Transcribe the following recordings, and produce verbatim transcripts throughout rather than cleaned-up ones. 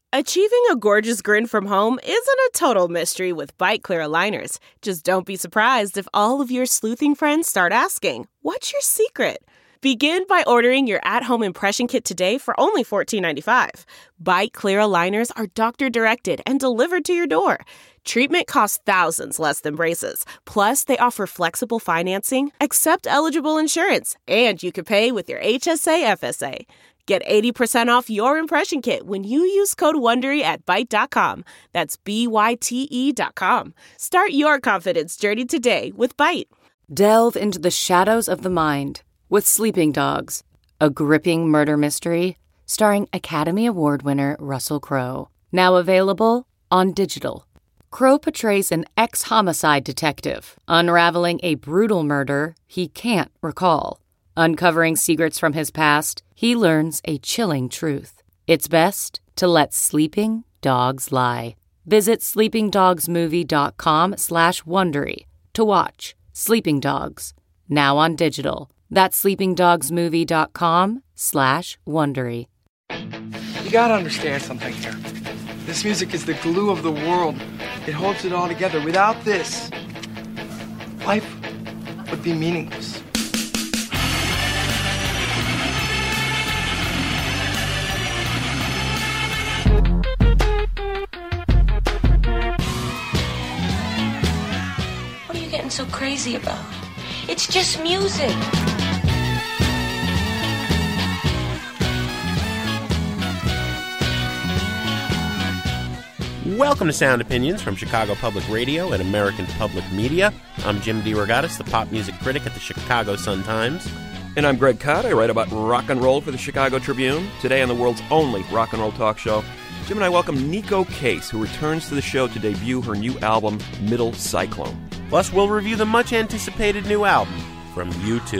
Achieving a gorgeous grin from home isn't a total mystery with Byte Clear aligners. Just don't be surprised if all of your sleuthing friends start asking, "What's your secret?" Begin by ordering your at-home impression kit today for only fourteen ninety-five. Byte Clear aligners are doctor-directed and delivered to your door. Treatment costs thousands less than braces. Plus, they offer flexible financing, accept eligible insurance, and you can pay with your H S A F S A. Get eighty percent off your impression kit when you use code WONDERY at byte dot com. That's B Y T E dot com. Start your confidence journey today with Byte. Delve into the shadows of the mind with Sleeping Dogs, a gripping murder mystery starring Academy Award winner Russell Crowe. Now available on digital. Crowe portrays an ex-homicide detective unraveling a brutal murder he can't recall. Uncovering secrets from his past, he learns a chilling truth. It's best to let sleeping dogs lie. Visit sleepingdogsmovie.com slash Wondery to watch Sleeping Dogs, now on digital. That's sleepingdogsmovie.com slash Wondery. You gotta understand something here. This music is the glue of the world. It holds it all together. Without this, life would be meaningless. So crazy about. It's just music. Welcome to Sound Opinions from Chicago Public Radio and American Public Media. I'm Jim DeRogatis, the pop music critic at the Chicago Sun-Times. And I'm Greg Cott. I write about rock and roll for the Chicago Tribune. Today on the world's only rock and roll talk show, Jim and I welcome Neko Case, who returns to the show to debut her new album, Middle Cyclone. Plus, we'll review the much-anticipated new album from U two.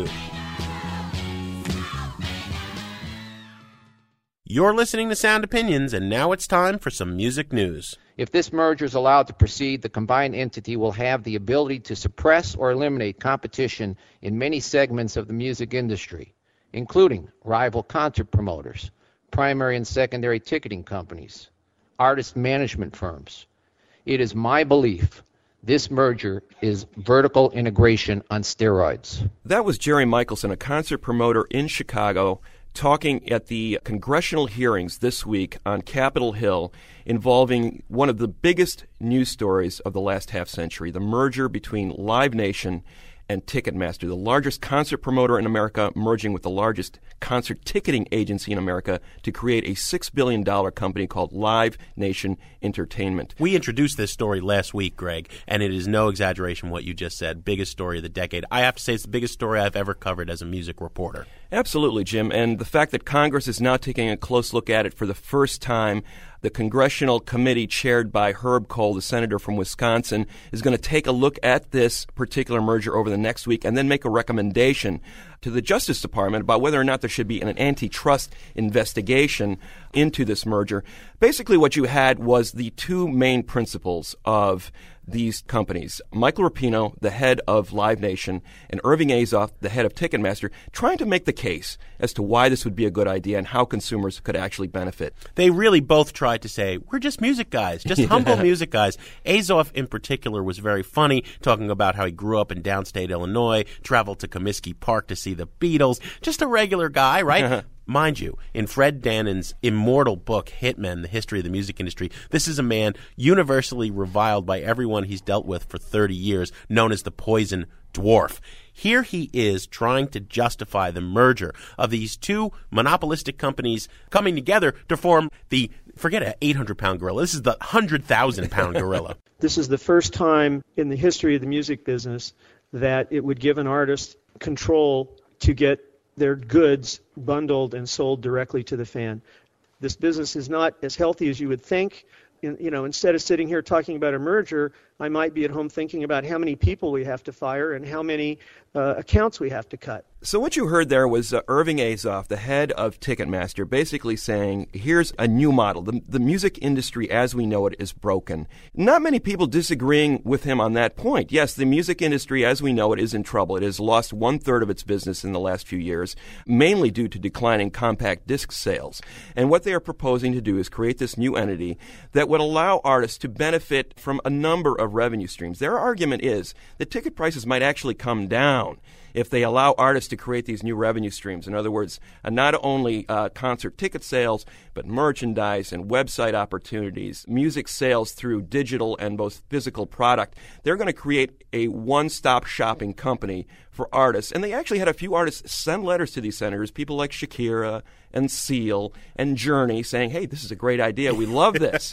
You're listening to Sound Opinions, and now it's time for some music news. If this merger is allowed to proceed, the combined entity will have the ability to suppress or eliminate competition in many segments of the music industry, including rival concert promoters, primary and secondary ticketing companies, artist management firms. It is my belief this merger is vertical integration on steroids. That was Jerry Michelson, a concert promoter in Chicago, talking at the congressional hearings this week on Capitol Hill involving one of the biggest news stories of the last half century, the merger between Live Nation and Ticketmaster, the largest concert promoter in America, merging with the largest concert ticketing agency in America to create a six billion dollars company called Live Nation Entertainment. We introduced this story last week, Greg, and it is no exaggeration what you just said. Biggest story of the decade. I have to say it's the biggest story I've ever covered as a music reporter. Absolutely, Jim. And the fact that Congress is now taking a close look at it for the first time, the congressional committee chaired by Herb Kohl, the senator from Wisconsin, is going to take a look at this particular merger over the next week and then make a recommendation to the Justice Department about whether or not there should be an antitrust investigation into this merger. Basically, what you had was the two main principles of these companies, Michael Rapino, the head of Live Nation, and Irving Azoff, the head of Ticketmaster, trying to make the case as to why this would be a good idea and how consumers could actually benefit. They really both tried to say, we're just music guys, just yeah. humble music guys. Azoff, in particular, was very funny, talking about how he grew up in downstate Illinois, traveled to Comiskey Park to see the Beatles, just a regular guy, right? Mind you, in Fred Dannon's immortal book, Hitmen, The History of the Music Industry, this is a man universally reviled by everyone he's dealt with for thirty years, known as the Poison Dwarf. Here he is trying to justify the merger of these two monopolistic companies coming together to form the, forget an eight hundred pound gorilla, this is the one hundred thousand pound gorilla. This is the first time in the history of the music business that it would give an artist control to get their goods bundled and sold directly to the fan. This business is not as healthy as you would think. In, you know, instead of sitting here talking about a merger, I might be at home thinking about how many people we have to fire and how many uh, accounts we have to cut. So what you heard there was uh, Irving Azoff, the head of Ticketmaster, basically saying, here's a new model. The, the music industry as we know it is broken. Not many people disagreeing with him on that point. Yes, the music industry as we know it is in trouble. It has lost one-third of its business in the last few years, mainly due to declining compact disc sales. And what they are proposing to do is create this new entity that would allow artists to benefit from a number of revenue streams. Their argument is that ticket prices might actually come down if they allow artists to create these new revenue streams. In other words, uh, not only uh, concert ticket sales, but merchandise and website opportunities, music sales through digital and both physical product. They're going to create a one-stop shopping company for artists. And they actually had a few artists send letters to these senators, people like Shakira and Seal and Journey, saying, hey, this is a great idea. We love this.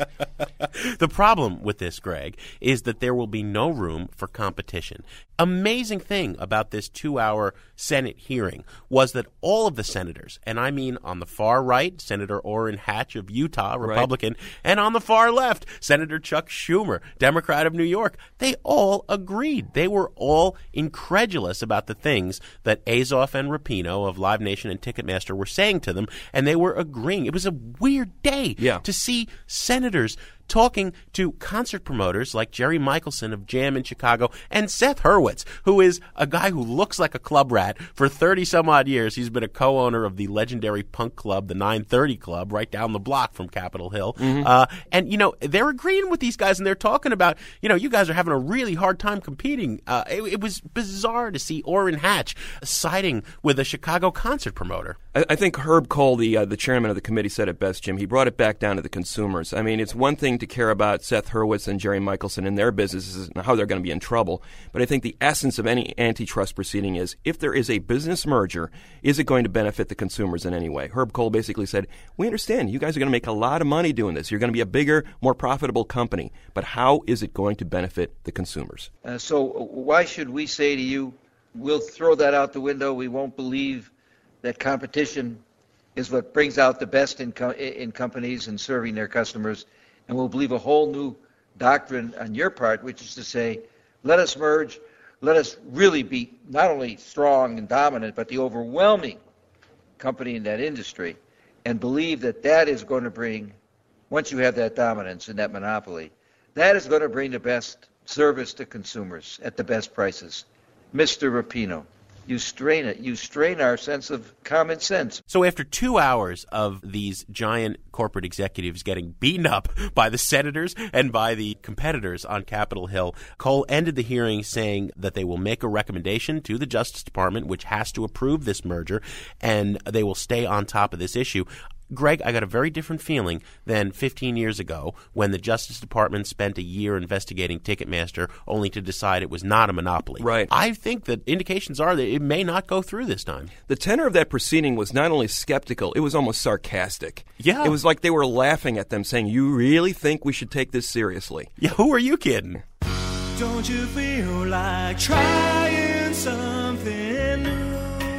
The problem with this, Greg, is that there will be no room for competition. Amazing thing about this two-hour Senate hearing was that all of the senators, and I mean on the far right, Senator Orrin Hatch of Utah, Republican, right, and on the far left, Senator Chuck Schumer, Democrat of New York, they all agreed. They were all incredulous about the things that Azoff and Rapino of Live Nation and Ticketmaster were saying to them, and they were agreeing. It was a weird day yeah. to see senators talking to concert promoters like Jerry Michelson of Jam in Chicago and Seth Hurwitz, who is a guy who looks like a club rat. For thirty-some-odd years, he's been a co-owner of the legendary punk club, the nine thirty Club, right down the block from Capitol Hill. Mm-hmm. Uh, and, you know, they're agreeing with these guys, and they're talking about, you know, you guys are having a really hard time competing. Uh, it, it was bizarre to see Orrin Hatch siding with a Chicago concert promoter. I, I think Herb Kohl, the, uh, the chairman of the committee, said it best, Jim. He brought it back down to the consumers. I mean, it's one thing to care about Seth Hurwitz and Jerry Michelson and their businesses and how they're going to be in trouble. But I think the essence of any antitrust proceeding is, if there is a business merger, is it going to benefit the consumers in any way? Herb Kohl basically said, we understand you guys are going to make a lot of money doing this. You're going to be a bigger, more profitable company. But how is it going to benefit the consumers? Uh, so why should we say to you, we'll throw that out the window, we won't believe that competition is what brings out the best in, co- in companies and serving their customers, and we'll believe a whole new doctrine on your part, which is to say, let us merge, let us really be not only strong and dominant, but the overwhelming company in that industry, and believe that that is going to bring, once you have that dominance and that monopoly, that is going to bring the best service to consumers at the best prices. Mister Rapino, you strain it. You strain our sense of common sense. So after two hours of these giant corporate executives getting beaten up by the senators and by the competitors on Capitol Hill, Kohl ended the hearing saying that they will make a recommendation to the Justice Department, which has to approve this merger, and they will stay on top of this issue. Greg, I got a very different feeling than fifteen years ago when the Justice Department spent a year investigating Ticketmaster only to decide it was not a monopoly. Right. I think that indications are that it may not go through this time. The tenor of that proceeding was not only skeptical, it was almost sarcastic. Yeah. It was like they were laughing at them, saying, you really think we should take this seriously? Yeah, who are you kidding? Don't you feel like trying something new?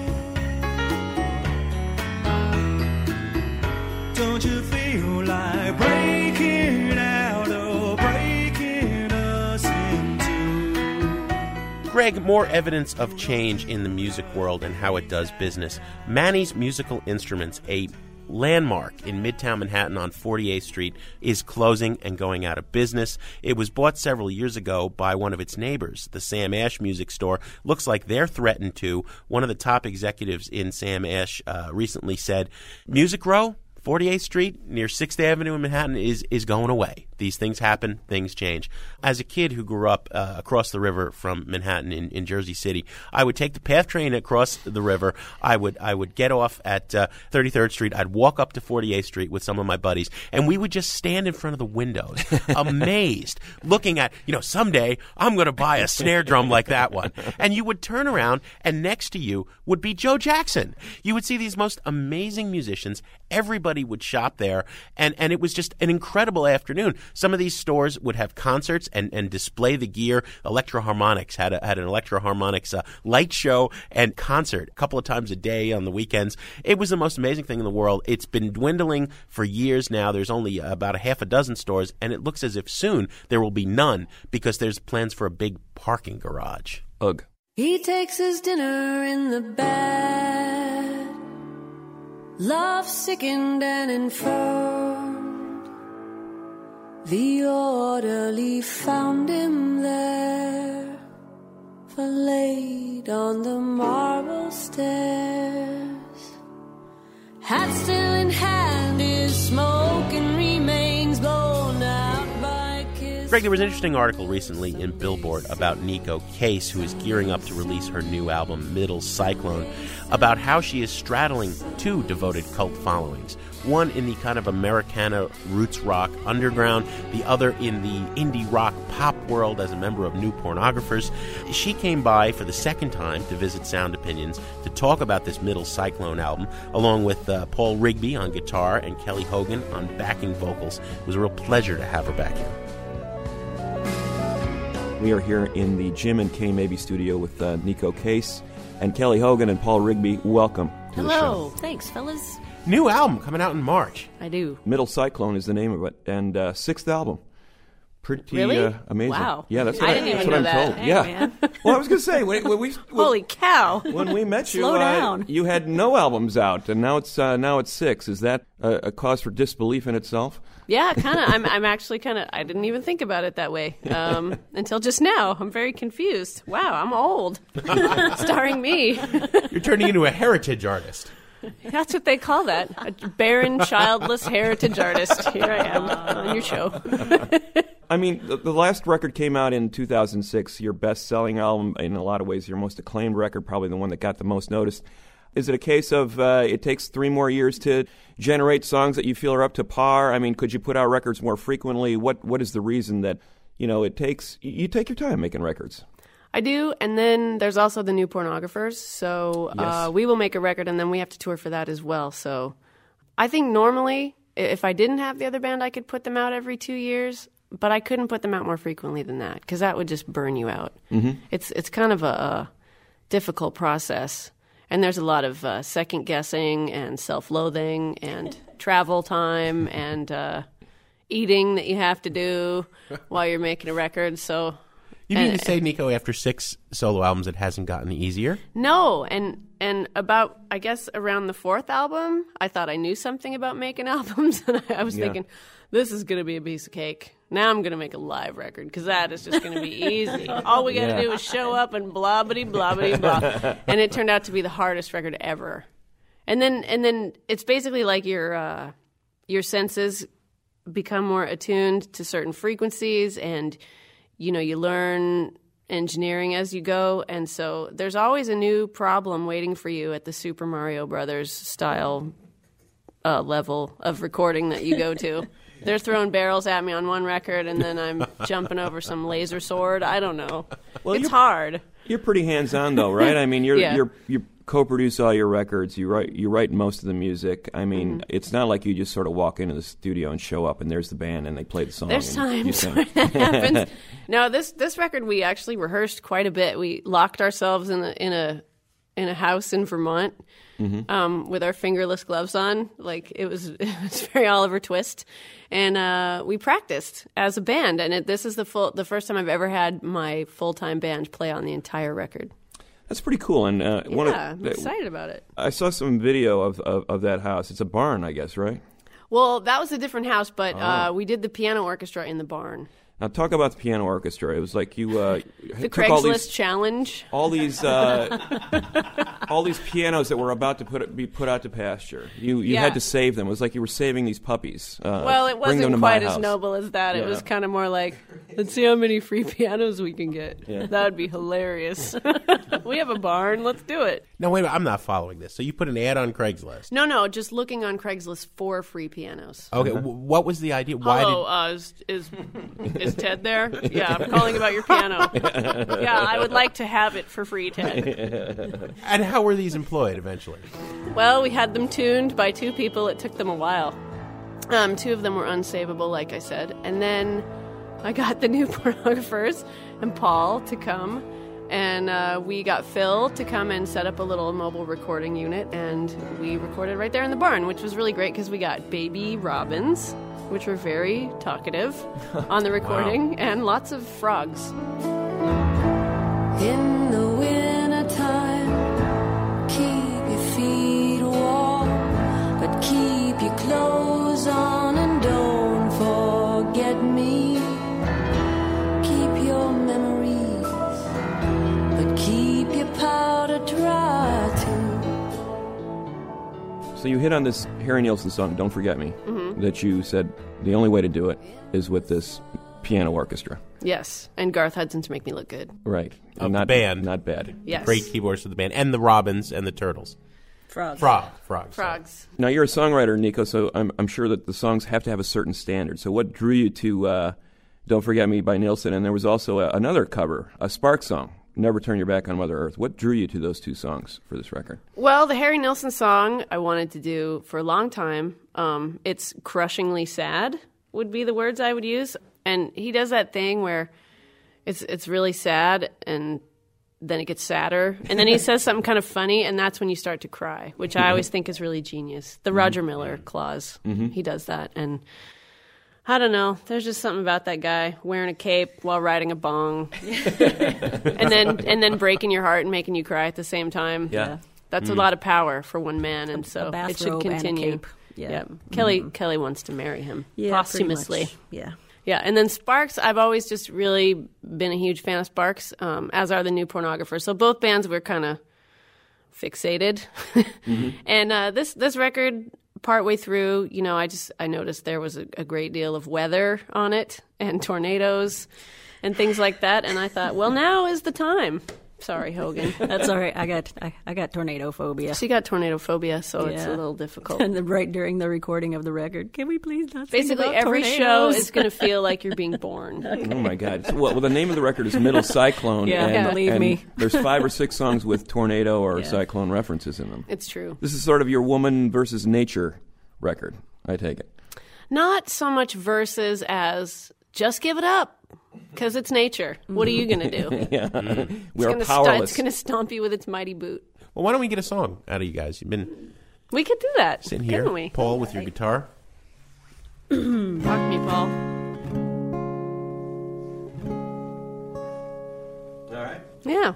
Don't you feel like breaking out or breaking us in two? Greg, more evidence of change in the music world and how it does business. Manny's Musical Instruments, a landmark in Midtown Manhattan on forty-eighth Street, is closing and going out of business. It was bought several years ago by one of its neighbors, the Sam Ash Music Store. Looks like they're threatened to. One of the top executives in Sam Ash uh, recently said, Music Row, forty-eighth Street near sixth Avenue in Manhattan is, is going away. These things happen. Things change. As a kid who grew up uh, across the river from Manhattan in, in Jersey City, I would take the PATH train across the river. I would I would get off at uh, thirty-third Street. I'd walk up to forty-eighth Street with some of my buddies, and we would just stand in front of the windows, amazed, looking at, you know, someday I'm going to buy a snare drum like that one. And you would turn around, and next to you would be Joe Jackson. You would see these most amazing musicians. Everybody would shop there, and, and it was just an incredible afternoon. Some of these stores would have concerts and, and display the gear. Electro-Harmonics had, a, had an Electro-Harmonics uh, light show and concert a couple of times a day on the weekends. It was the most amazing thing in the world. It's been dwindling for years now. There's only about a half a dozen stores, and it looks as if soon there will be none because there's plans for a big parking garage. Ugh. He takes his dinner in the bed, love sickened and infirmed. The orderly found him there, laid on the marble stairs. Hat still in hand, his smoking remains blown out by kiss. Greg, there was an interesting article recently in Billboard about Neko Case, who is gearing up to release her new album, Middle Cyclone, about how she is straddling two devoted cult followings. One in the kind of Americana roots rock underground, the other in the indie rock pop world as a member of New Pornographers. She came by for the second time to visit Sound Opinions to talk about this Middle Cyclone album, along with uh, Paul Rigby on guitar and Kelly Hogan on backing vocals. It was a real pleasure to have her back here. We are here in the Jim and Kay Mabey studio with uh, Neko Case and Kelly Hogan and Paul Rigby. Welcome to Hello. the show. Thanks, fellas. New album coming out in March. I do. Middle Cyclone is the name of it, and uh, sixth album. Pretty really? uh, amazing. Wow. Yeah, that's I what, didn't I, even that's know what that. I'm told. Hey, yeah. Man. Well, I was going to say, when, when we, when, holy cow! When we met you, Slow uh, down. you had no albums out, and now it's uh, now it's six. Is that a, a cause for disbelief in itself? Yeah, kind of. I'm I'm actually kind of. I didn't even think about it that way um, until just now. I'm very confused. Wow, I'm old. Starring me. You're turning into a heritage artist. That's what they call that. A barren, childless heritage artist. Here I am on your show. I mean, the, the last record came out in two thousand six, your best-selling album, in a lot of ways, your most acclaimed record, probably the one that got the most noticed. Is it a case of uh, it takes three more years to generate songs that you feel are up to par? I mean, could you put out records more frequently? What What is the reason that, you know, it takes, you take your time making records? I do, and then there's also the New Pornographers, so Yes. uh, we will make a record, and then we have to tour for that as well. So I think normally, if I didn't have the other band, I could put them out every two years, but I couldn't put them out more frequently than that, because that would just burn you out. Mm-hmm. It's it's kind of a, a difficult process, and there's a lot of uh, second-guessing and self-loathing and travel time and uh, eating that you have to do while you're making a record, so... You mean And- to say, Neko, after six solo albums, it hasn't gotten easier? No, and and about, I guess, around the fourth album, I thought I knew something about making albums, and I, I was Yeah. thinking, this is going to be a piece of cake. Now I'm going to make a live record, because that is just going to be easy. All we got to Yeah. do is show up and blah-bitty, blah-bitty, blah. And it turned out to be the hardest record ever. And then and then it's basically like your uh, your senses become more attuned to certain frequencies, and you know, you learn engineering as you go, and so there's always a new problem waiting for you at the Super Mario Brothers style uh, level of recording that you go to. They're throwing barrels at me on one record, and then I'm jumping over some laser sword. I don't know. Well, it's you're- hard. You're pretty hands-on, though, right? I mean, you're Yeah. you're you co-produce all your records. You write you write most of the music. I mean, Mm-hmm. it's not like you just sort of walk into the studio and show up, and there's the band, and they play the song. There's and you times sing. when that happens. No, this this record we actually rehearsed quite a bit. We locked ourselves in a in a in a house in Vermont Mm-hmm. um, with our fingerless gloves on. Like it was, it was very Oliver Twist, and uh, we practiced as a band. And it, this is the full the first time I've ever had my full time band play on the entire record. That's pretty cool. And uh, one Yeah, of, I'm excited about it. I saw some video of, of of that house. It's a barn, I guess, right? Well, that was a different house, but Oh. uh, we did the piano orchestra in the barn. Now talk about the piano orchestra. It was like you uh, The took all Craigslist these challenge. all these uh, all these pianos that were about to put be put out to pasture. You you Yeah. had to save them. It was like you were saving these puppies. Uh, Well, it bring them wasn't to my quite as house. noble as that. It Yeah. was kind of more like, let's see how many free pianos we can get. Yeah. That would be hilarious. We have a barn. Let's do it. No, wait a minute. I'm not following this. So you put an ad on Craigslist. No, no, just looking on Craigslist for free pianos. Okay, w- what was the idea? Why Hello, uh, is, is is Ted there? Yeah, I'm calling about your piano. Yeah, I would like to have it for free, Ted. did... And how were these employed eventually? Well, we had them tuned by two people. It took them a while. Um, two of them were unsavable, like I said. And then I got the New Pornographers and Paul to come. And uh, we got Phil to come and set up a little mobile recording unit. And we recorded right there in the barn, which was really great because we got baby robins, which were very talkative on the recording, and lots of frogs. In the wind. So you hit on this Harry Nilsson song, Don't Forget Me, Mhm. that you said the only way to do it is with this piano orchestra. Yes, and Garth Hudson to make me look good. Right. Of not the band. Not bad. Yes. Great keyboards of the band. And the Robins and the Turtles. Frogs. Frog. Frogs. Frogs. Now, you're a songwriter, Nico, so I'm, I'm sure that the songs have to have a certain standard. So what drew you to uh, Don't Forget Me by Nilsson? And there was also a, another cover, a Sparks song, Never Turn Your Back on Mother Earth. What drew you to those two songs for this record? Well, the Harry Nilsson song I wanted to do for a long time. Um, it's crushingly sad would be the words I would use. And he does that thing where it's it's really sad and then it gets sadder. And then he says something kind of funny, and that's when you start to cry, which I always think is really genius. The Roger Miller clause. Mhm. He does that. And I don't know. There's just something about that guy wearing a cape while riding a bong, and then and then breaking your heart and making you cry at the same time. Yeah. That's Mm. a lot of power for one man, and A- so a it should bathrobe and a continue. cape. Yeah. Kelly Mhm. Kelly wants to marry him Yeah, posthumously. pretty much. Yeah. Yeah, and then Sparks, I've always just really been a huge fan of Sparks, um, as are the New Pornographers. So both bands were kind of fixated. Mm-hmm. And uh, this this record, partway through, you know, I just I noticed there was a, a great deal of weather on it and tornadoes and things like that. And I thought, well, now is the time. Sorry, Hogan. That's all right. I got I, I got tornado phobia. She got tornado phobia, so it's a Yeah. little difficult. And then right during the recording of the record, can we please not sing Basically, about every show tornadoes? is going to feel like you're being born. Oh, my God. So, well, well, the name of the record is Middle Cyclone. Yeah. and, Yeah, believe and me. There's five or six songs with tornado or Yeah. cyclone references in them. It's true. This is sort of your woman versus nature record, I take it. Not so much verses as just give it up because it's nature. What are you going to do? Yeah. It's We are gonna powerless. St- it's going to stomp you with its mighty boot. Well, why don't we get a song out of you guys? You've been We could do that. sitting here, Couldn't we? Paul, with your guitar. Talk to me, Paul. All right. Yeah.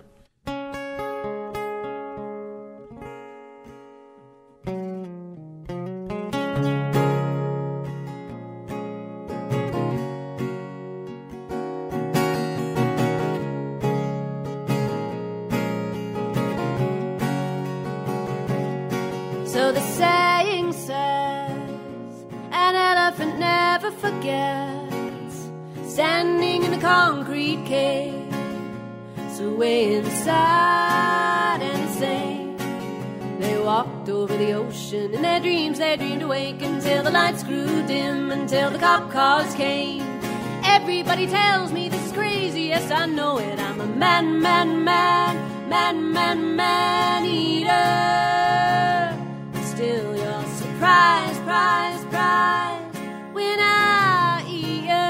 So the saying says, an elephant never forgets, standing in a concrete cave, swaying aside and insane. They walked over the ocean in their dreams, they dreamed awake until the lights grew dim, until the cop cars came. Everybody tells me this is crazy, yes I know it. I'm a man, man, man, man, man, man eater. Still you're surprised, prize, prize when I eat you.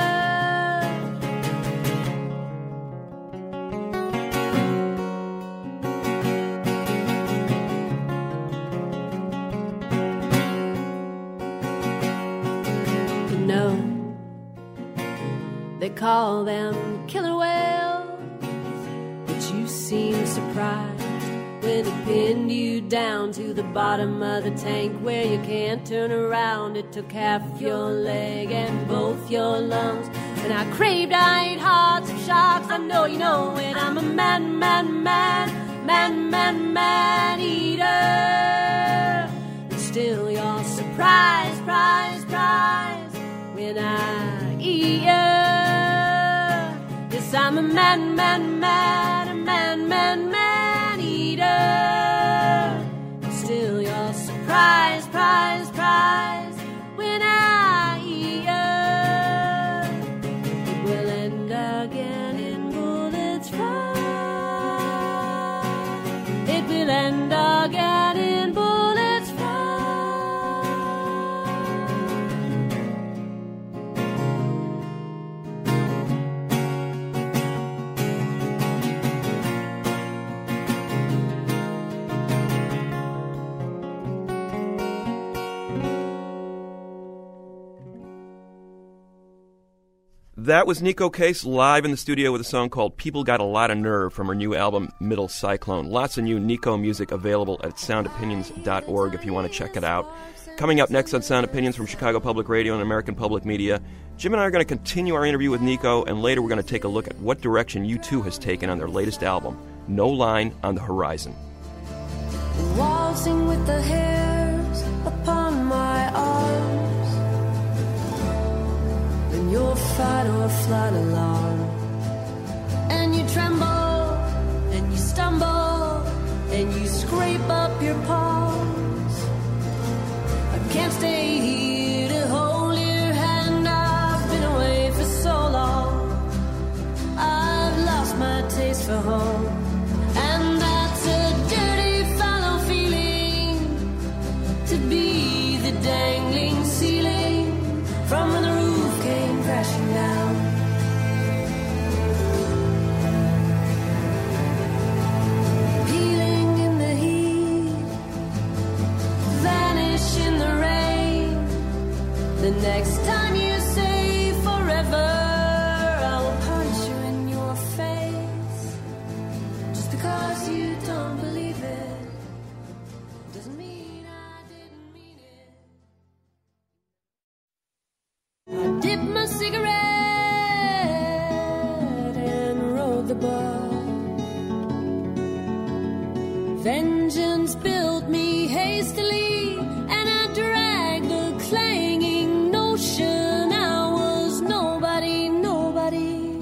You know, they call them killer whales, but you seem surprised when it pinned you down to the bottom of the tank where you can't turn around. It took half your leg and both your lungs, and I craved I ate hearts of sharks. I know you know it. I'm a man, man, man, man, man, man eater. And still you're surprised, prize, prize when I eat you. Yes, I'm a man, man, man, a man, man, man eater. Still you're surprised, prize, prize when I eat you. It will end again in bullets fly. It will end again in bullets fly. That was Nico Case live in the studio with a song called People Got a Lot of Nerve from her new album, Middle Cyclone. Lots of new Nico music available at sound opinions dot org if you want to check it out. Coming up next on Sound Opinions from Chicago Public Radio and American Public Media, Jim and I are going to continue our interview with Nico, and later we're going to take a look at what direction U two has taken on their latest album, No Line on the Horizon. Waltzing with the hairs upon my arms, then your fight or flight alarm, and you tremble and you stumble and you scrape up your palms. I can't stay here to hold your hand. I've been away for so long. I've lost my taste for home, and that's a dirty foul feeling, to be the dangling ceiling from when the roof came crashing down. Peeling in the heat, vanish in the rain. The next time you say forever, I will punch you in your face. Just because you don't believe it doesn't mean I didn't mean it. I dipped my cigarette and rode the bus. Vengeance built me hastily, and I dragged the clanging notion I was nobody, nobody,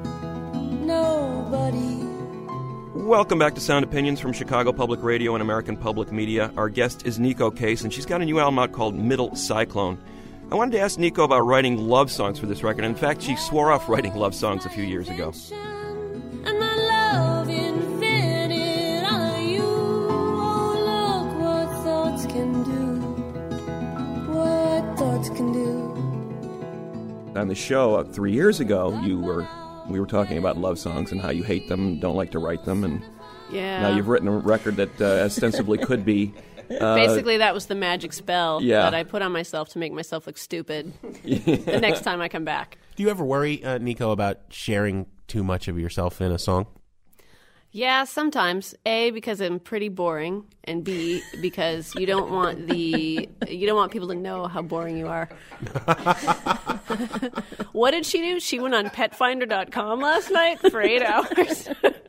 nobody. Welcome back to Sound Opinions from Chicago Public Radio and American Public Media. Our guest is Nico Case, and she's got a new album out called Middle Cyclone. I wanted to ask Nico about writing love songs for this record. In fact, she swore off writing love songs a few years ago. And my love invented all of you. Oh, look what thoughts can do. What thoughts can do. On the show uh, three years ago, you were we were talking about love songs and how you hate them, don't like to write them, and Yeah. now you've written a record that uh, ostensibly could be. Uh, Basically, that was the magic spell yeah. that I put on myself to make myself look stupid the next time I come back. Do you ever worry, uh, Nico, about sharing too much of yourself in a song? Yeah, sometimes. A, because I'm pretty boring, and B, because you don't want the you don't want people to know how boring you are. What did she do? She went on pet finder dot com last night for eight hours.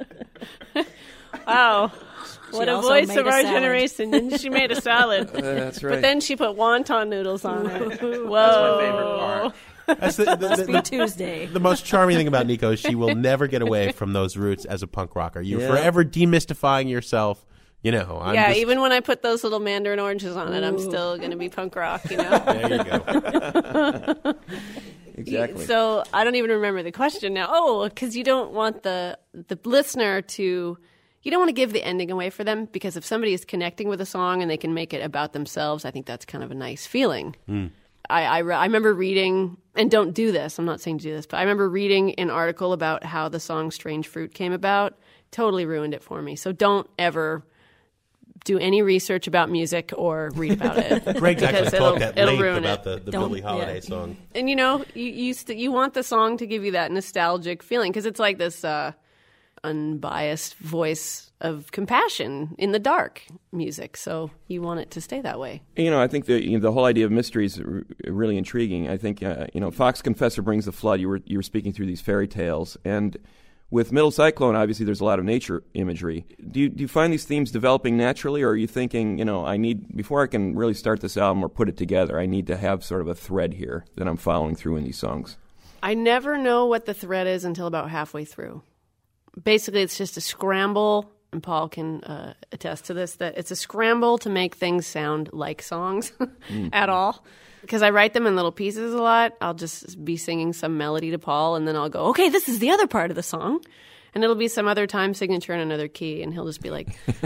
Wow. What She a also voice made of a our salad. generation. And she made a salad. Uh, that's right. But then she put wonton noodles on it. Whoa. That's my favorite part. That's the, the, the, Must be the- Tuesday. The most charming thing about Nico is she will never get away from those roots as a punk rocker. You're Yeah. forever demystifying yourself. You know, I'm yeah, just, even when I put those little mandarin oranges on it, I'm still going to be punk rock, you know? there you go. Exactly. So I don't even remember the question now. Oh, because you don't want the the listener to, you don't want to give the ending away for them, because if somebody is connecting with a song and they can make it about themselves, I think that's kind of a nice feeling. Mm. I, I, re- I remember reading, and don't do this, I'm not saying to do this, but I remember reading an article about how the song Strange Fruit came about. Totally ruined it for me. So don't ever do any research about music or read about it. Greg's actually because it'll, talked at it'll length ruin about it. the, the Don't- Billie Holiday yeah. song. And you know, you you, st- you want the song to give you that nostalgic feeling, because it's like this uh, unbiased voice of compassion in the dark music. So you want it to stay that way. You know, I think the you know, the whole idea of mystery is r- really intriguing. I think uh, you know, Fox Confessor Brings the Flood. You were you were speaking through these fairy tales, and with Middle Cyclone, obviously, there's a lot of nature imagery. Do you do you find these themes developing naturally, or are you thinking, you know, I need before I can really start this album or put it together, I need to have sort of a thread here that I'm following through in these songs? I never know what the thread is until about halfway through. Basically, it's just a scramble, and Paul can uh, attest to this, that it's a scramble to make things sound like songs Mm. at all. Because I write them in little pieces a lot. I'll just be singing some melody to Paul, and then I'll go, okay, this is the other part of the song. And it'll be some other time signature in another key, and he'll just be like,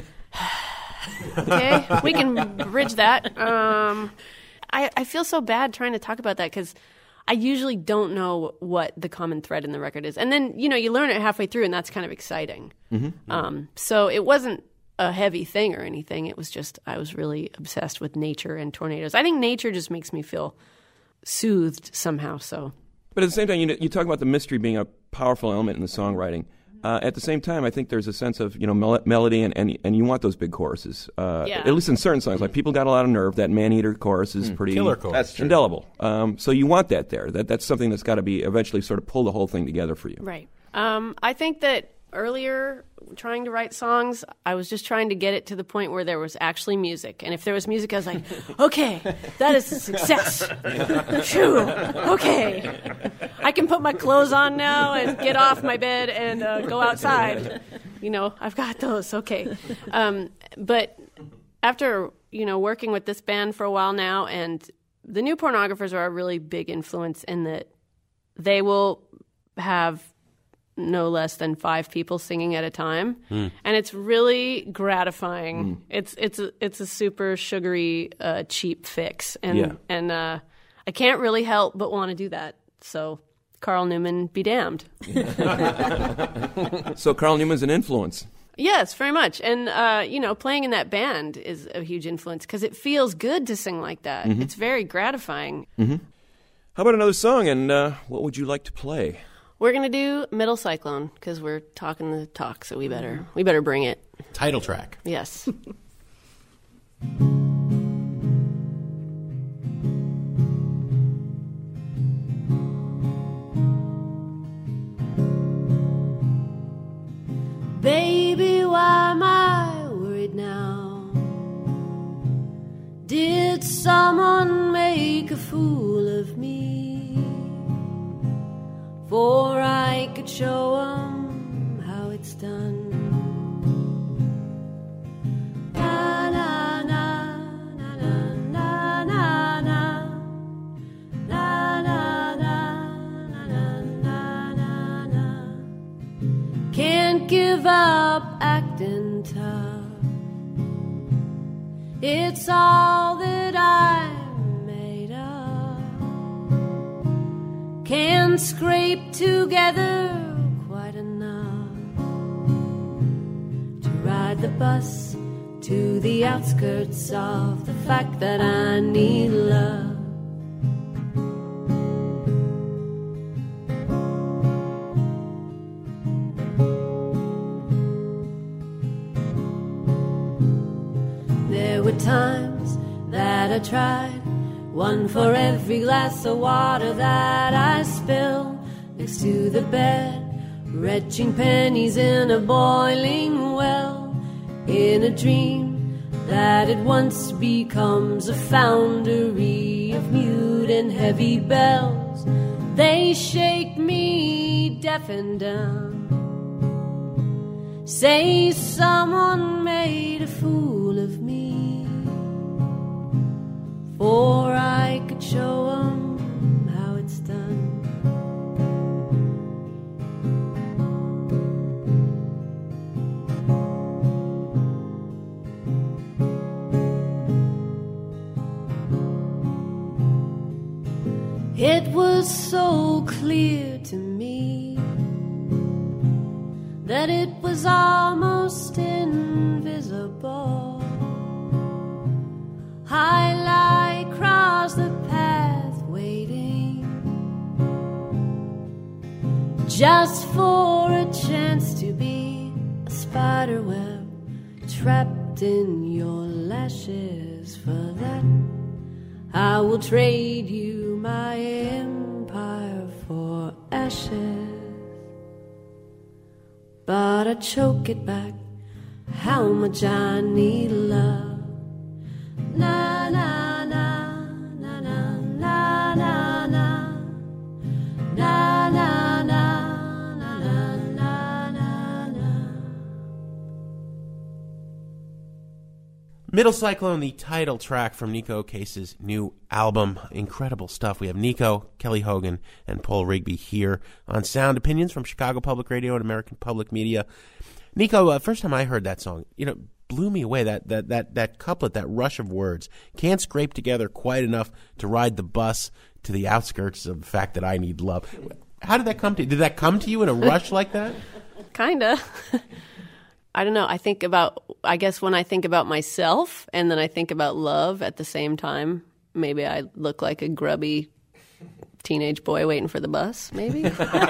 okay, we can bridge that. Um, I, I feel so bad trying to talk about that, because I usually don't know what the common thread in the record is. And then, you know, you learn it halfway through, and that's kind of exciting. Mm-hmm. Um, so it wasn't a heavy thing or anything. It was just, I was really obsessed with nature and tornadoes. I think nature just makes me feel soothed somehow, so. But at the same time, you, you talk about the mystery being a powerful element in the songwriting. Uh, at the same time, I think there's a sense of, you know, mel- melody, and, and and you want those big choruses. Uh, Yeah. At least in certain songs, like People Got a Lot of Nerve, that Man-Eater chorus is pretty Killer chorus. That's true. indelible. Um, so you want that there. That that's something that's got to be eventually sort of pull the whole thing together for you. Right. Um, I think that earlier trying to write songs, I was just trying to get it to the point where there was actually music. And if there was music, I was like, okay, that is a success. Phew, okay. I can put my clothes on now and get off my bed and uh, go outside. You know, I've got those, okay. Um, but after, you know, working with this band for a while now, and the New Pornographers are a really big influence in that they will have no less than five people singing at a time, mm. and it's really gratifying. Mm. It's it's a, it's a super sugary, uh, cheap fix, and yeah. and uh, I can't really help but want to do that. So, Carl Newman, be damned. So Carl Newman's an influence. Yes, very much, and uh, you know, playing in that band is a huge influence because it feels good to sing like that. Mm-hmm. It's very gratifying. Mm-hmm. How about another song? And uh, what would you like to play? We're gonna do Middle Cyclone because we're talking the talk, so we better we better bring it. Title track. Yes. Baby, why am I worried now? Did someone make a fool of me? For I could show 'em how it's done. Na na na na na na na na na na na na na na. Can't give up acting tough. It's all that I'm made of. Can scrape together quite enough to ride the bus to the outskirts of the fact that I need love. There were times that I tried, one for every glass of water that I spill next to the bed, retching pennies in a boiling well, in a dream that at once becomes a foundry of mute and heavy bells. They shake me deaf and dumb, say someone made a fool of me. For I could show 'em how it's done. It was so clear to me that it was almost invisible. I lie across the path waiting just for a chance to be a spider web trapped in your lashes. For that I will trade you my empire for ashes. But I choke it back, how much I need love. Na na na na na na na na na na na na na na. Middle Cyclone, the title track from Nico Case's new album. Incredible stuff. We have Nico, Kelly Hogan, and Paul Rigby here on Sound Opinions from Chicago Public Radio and American Public Media. Nico, uh, first time I heard that song, you know, blew me away. That, that that that couplet, that rush of words, can't scrape together quite enough to ride the bus to the outskirts of the fact that I need love. How did that come to you? Did that come to you in a rush like that? Kinda. I don't know. I think about, I guess when I think about myself and then I think about love at the same time, maybe I look like a grubby teenage boy waiting for the bus, maybe.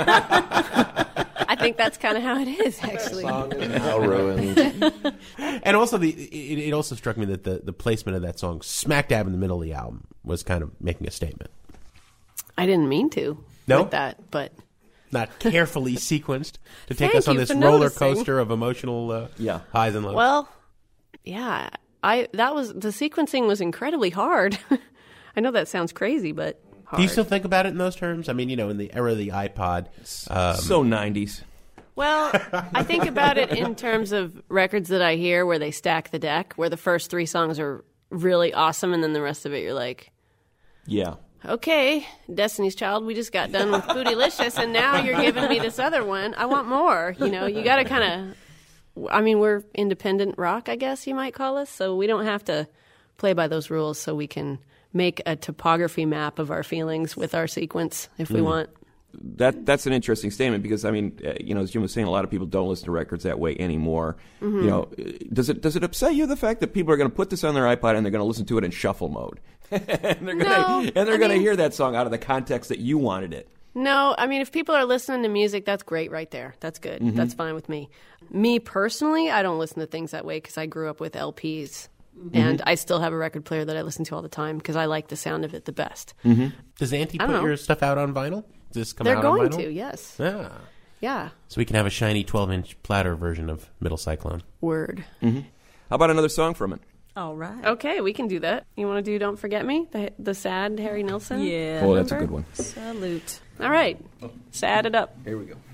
I think that's kind of how it is, actually. Song is now ruined. And also, the it, it also struck me that the, the placement of that song, smack dab in the middle of the album, was kind of making a statement. I didn't mean to no? with that, but not carefully sequenced to take Thank us on you this for roller noticing. coaster of emotional uh, Yeah. highs and lows. Well, yeah, I that was the sequencing was incredibly hard. I know that sounds crazy, but hard. Do you still think about it in those terms? I mean, you know, in the era of the iPod. Um, so nineties. Well, I think about it in terms of records that I hear where they stack the deck, where the first three songs are really awesome, and then the rest of it you're like, Yeah. okay, Destiny's Child, we just got done with Bootylicious, and now you're giving me this other one. I want more. You know, you got to kind of, I mean, we're independent rock, I guess you might call us, so we don't have to play by those rules, so we can make a topography map of our feelings with our sequence if we Mm. want. That that's an interesting statement because I mean, uh, you know, as Jim was saying, a lot of people don't listen to records that way anymore. Mhm. You know, does it does it upset you the fact that people are going to put this on their iPod and they're going to listen to it in shuffle mode, and they're going No, to and they're I going to mean- hear that song out of the context that you wanted it? No, I mean, if people are listening to music, that's great right there. That's good. Mhm. That's fine with me. Me personally, I don't listen to things that way because I grew up with L Ps. Mhm. And I still have a record player that I listen to all the time because I like the sound of it the best. Mm-hmm. Does Auntie I put don't know. your stuff out on vinyl? Does this come They're out going on vinyl? to, yes. Yeah. Yeah. So we can have a shiny twelve-inch platter version of Middle Cyclone. Word. Mm-hmm. How about another song from it? All right. Okay, we can do that. You want to do Don't Forget Me? The, the sad Harry Nilsson? Yeah. Oh, that's a number? good one. Salute. All right. Sad it up. Here we go.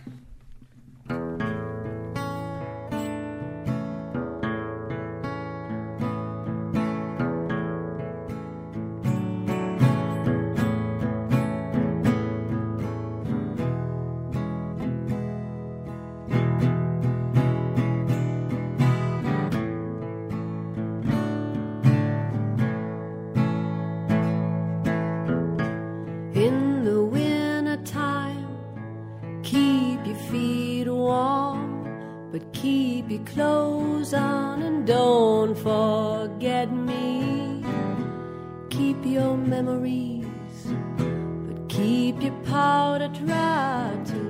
In the wintertime, keep your feet warm, but keep your clothes on and don't forget me. Keep your memories, but keep your powder dry too.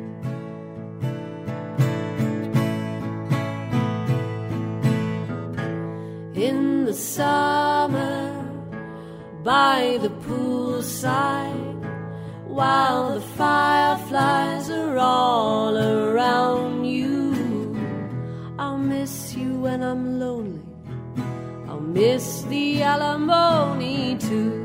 In the summer, by the poolside, while the fireflies are all around you, I'll miss you when I'm lonely. I'll miss the alimony too.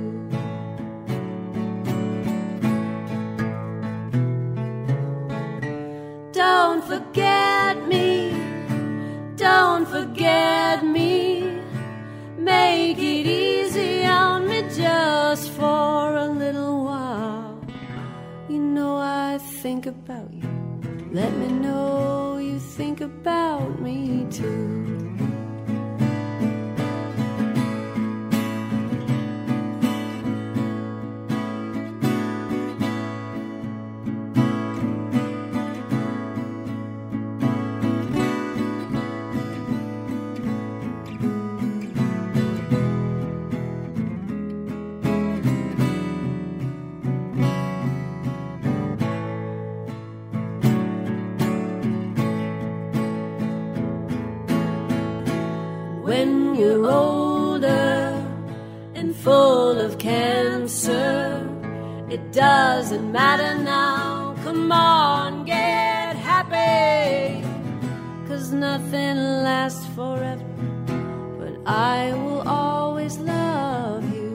Don't forget me, don't forget me. Make it easy on me just for a little while. You know I think about you. Let me know you think about me too. When you're older and full of cancer, it doesn't matter now. Come on, get happy, 'cause nothing lasts forever, but I will always love you.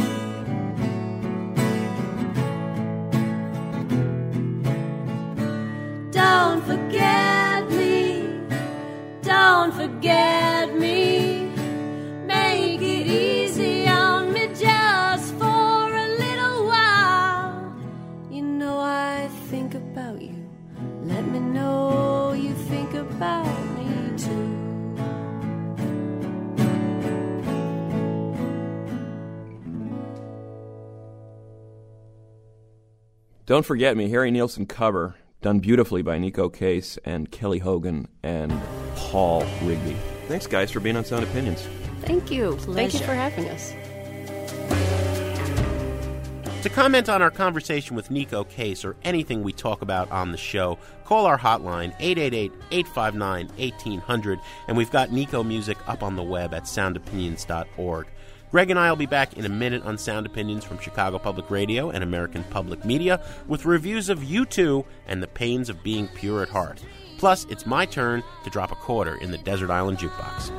Don't forget me, don't forget me. Make it easy on me just for a little while. You know I think about you. Let me know you think about me too. Don't Forget Me, Harry Nilsson cover, done beautifully by Nico Case and Kelly Hogan and Paul Rigby. Thanks, guys, for being on Sound Opinions. Thank you. Thank you Pleasure. for having us. To comment on our conversation with Nico Case or anything we talk about on the show, call our hotline, eight eight eight, eight five nine, one eight zero zero, and we've got Nico music up on the web at sound opinions dot org. Greg and I will be back in a minute on Sound Opinions from Chicago Public Radio and American Public Media with reviews of U two and the pains of being pure at heart. Plus, it's my turn to drop a quarter in the Desert Island Jukebox.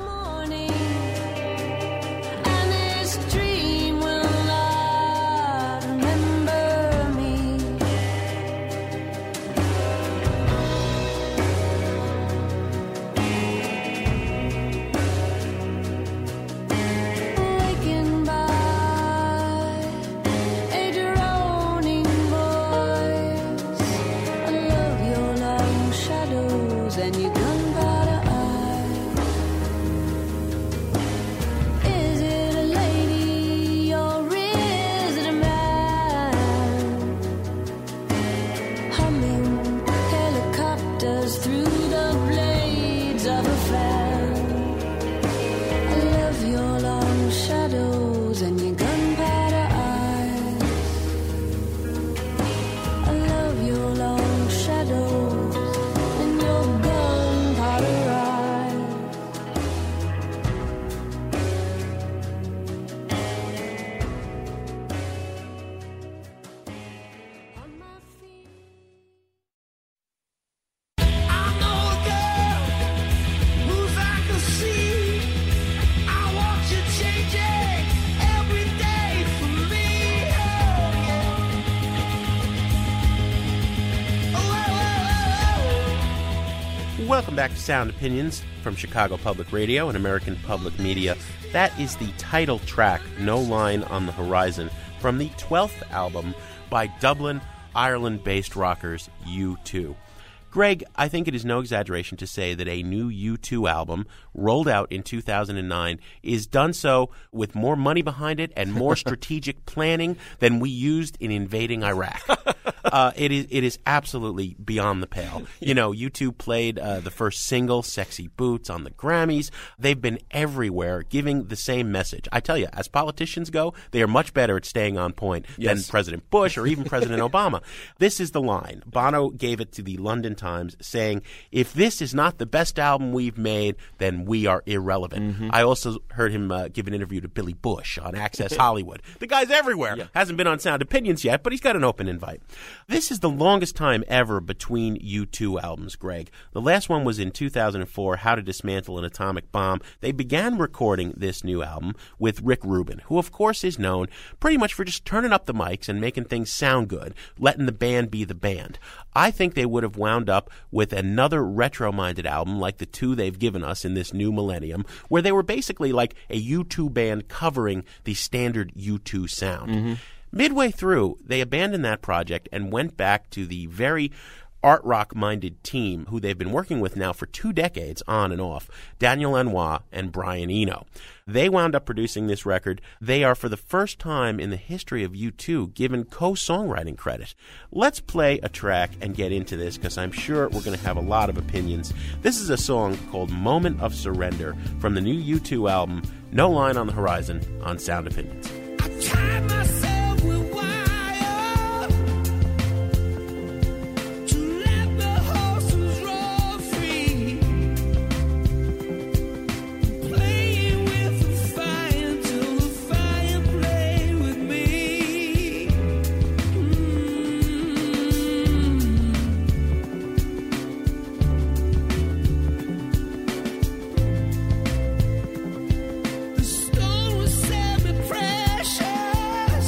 Welcome back to Sound Opinions from Chicago Public Radio and American Public Media. That is the title track, No Line on the Horizon, from the twelfth album by Dublin, Ireland-based rockers U two. Greg, I think it is no exaggeration to say that a new U two album, rolled out in two thousand nine, is done so with more money behind it and more strategic planning than we used in invading Iraq. Uh, it is it is absolutely beyond the pale. You know, U two played uh, the first single, Sexy Boots, on the Grammys. They've been everywhere giving the same message. I tell you, as politicians go, they are much better at staying on point yes. than President Bush or even President Obama. This is the line. Bono gave it to the London Times, saying, if this is not the best album we've made, then we are irrelevant. Mm-hmm. I also heard him uh, give an interview to Billy Bush on Access Hollywood. The guy's everywhere. Yeah. Hasn't been on Sound Opinions yet, but he's got an open invite. This is the longest time ever between U two albums, Greg. The last one was in two thousand four, How to Dismantle an Atomic Bomb. They began recording this new album with Rick Rubin, who of course is known pretty much for just turning up the mics and making things sound good, letting the band be the band. I think they would have wound up with another retro-minded album like the two they've given us in this new millennium, where they were basically like a U two band covering the standard U two sound. Mm-hmm. Midway through, they abandoned that project and went back to the very art rock-minded team who they've been working with now for two decades on and off, Daniel Lanois and Brian Eno. They wound up producing this record. They are, for the first time in the history of U two, given co-songwriting credit. Let's play a track and get into this, because I'm sure we're going to have a lot of opinions. This is a song called Moment of Surrender from the new U two album, No Line on the Horizon, on Sound Opinions. I tried myself. Stone was semi-precious.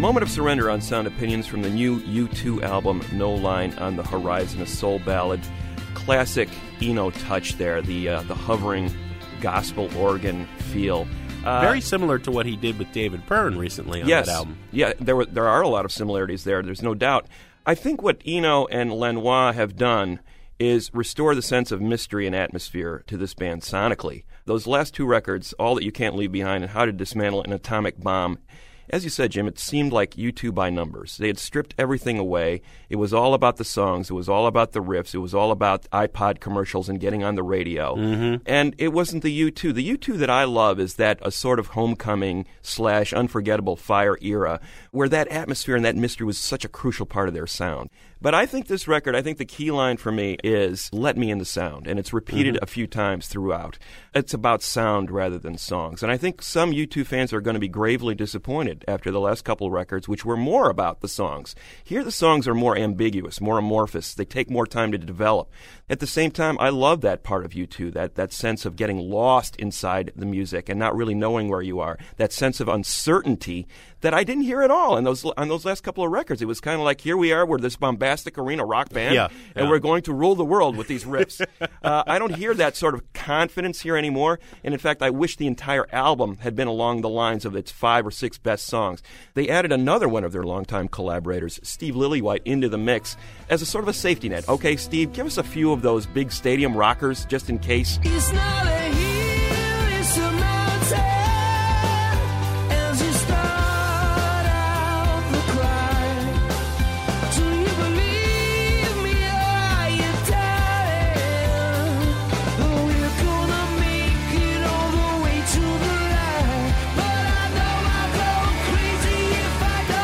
Moment of Surrender on Sound Opinions from the new U two album, No Line on the Horizon, a soul ballad. Classic Eno touch there, the uh, the hovering gospel organ feel. Uh, Very similar to what he did with David Byrne recently on yes, that album. Yeah, there were there are a lot of similarities there, there's no doubt. I think what Eno and Lanois have done is restore the sense of mystery and atmosphere to this band sonically. Those last two records, All That You Can't Leave Behind and How to Dismantle an Atomic Bomb, as you said, Jim, it seemed like U two by numbers. They had stripped everything away. It was all about the songs. It was all about the riffs. It was all about iPod commercials and getting on the radio. Mm-hmm. And it wasn't the U two. The U two that I love is that a sort of homecoming slash unforgettable Fire era where that atmosphere and that mystery was such a crucial part of their sound. But I think this record, I think the key line for me is let me in the sound. And it's repeated Mm-hmm. a few times throughout. It's about sound rather than songs. And I think some U two fans are going to be gravely disappointed after the last couple of records, which were more about the songs. Here the songs are more ambiguous, more amorphous. They take more time to develop. At the same time, I love that part of U two, that, that sense of getting lost inside the music and not really knowing where you are, that sense of uncertainty that I didn't hear at all on those on those last couple of records. It was kind of like, here we are, we're this bombastic arena rock band, yeah, and yeah. we're going to rule the world with these riffs. uh, I don't hear that sort of confidence here anymore, and in fact, I wish the entire album had been along the lines of its five or six best songs. They added another one of their longtime collaborators, Steve Lillywhite, into the mix as a sort of a safety net. Okay, Steve, give us a few of those big stadium rockers just in case. It's not a hill, it's a mountain. As you start out the climb, do you believe me? Are you doubting? Oh, we're gonna make it all the way to the line. But I know I'll go crazy if